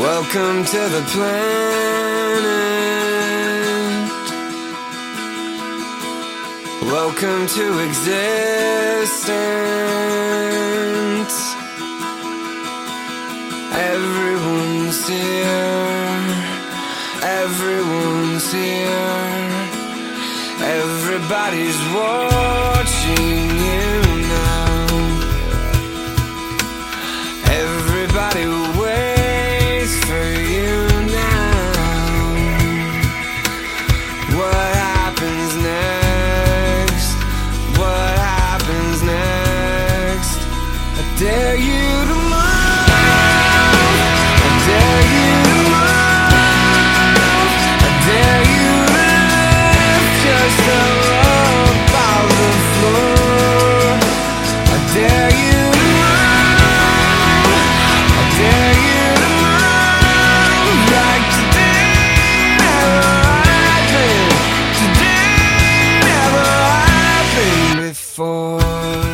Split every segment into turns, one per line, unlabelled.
Welcome to the planet. Welcome to existence. Everyone's here. Everyone's here. Everybody's watching you now. Everybody waits for you now. What happens next? What happens next? I dare you to move. I dare you to move. I dare you to lift yourself up off the floor. I dare you to move. I dare you to move like today never happened. Today never happened before.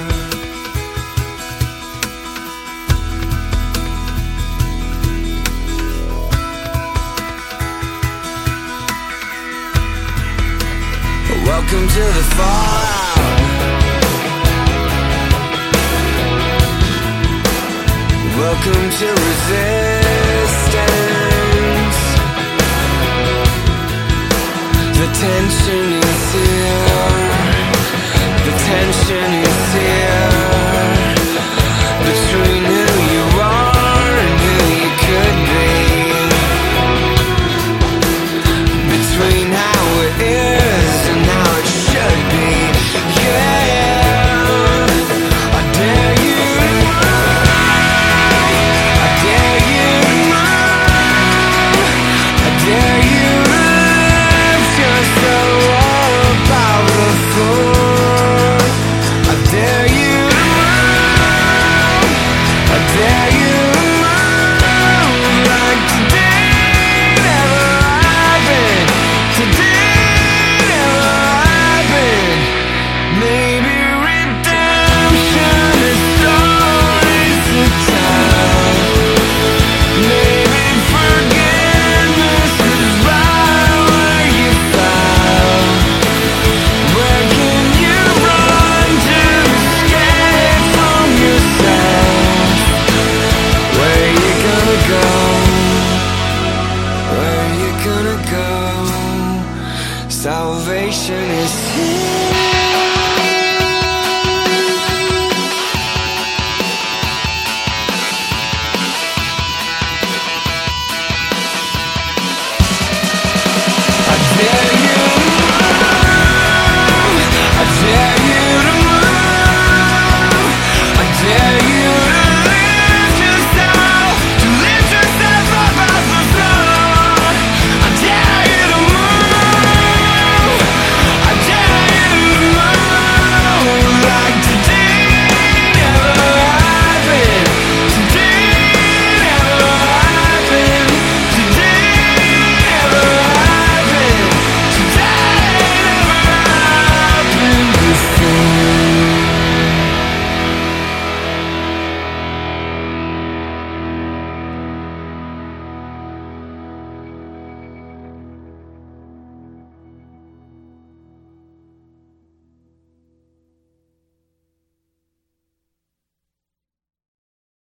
Welcome to the fallout. Welcome to resistance. The tension is here. The tension is here. Between who you are and who you could be. Between how it is and how it should be. Yeah, I dare you to move. I dare you to move. I dare you to lift yourself up out of the floor. I dare you to move. I dare you to move like today never happened. Today never happened. Maybe redemption is always the time. Maybe forgiveness is right where you found. Where can you run to escape from yourself? Where you gonna go? Where you gonna go? Salvation is here.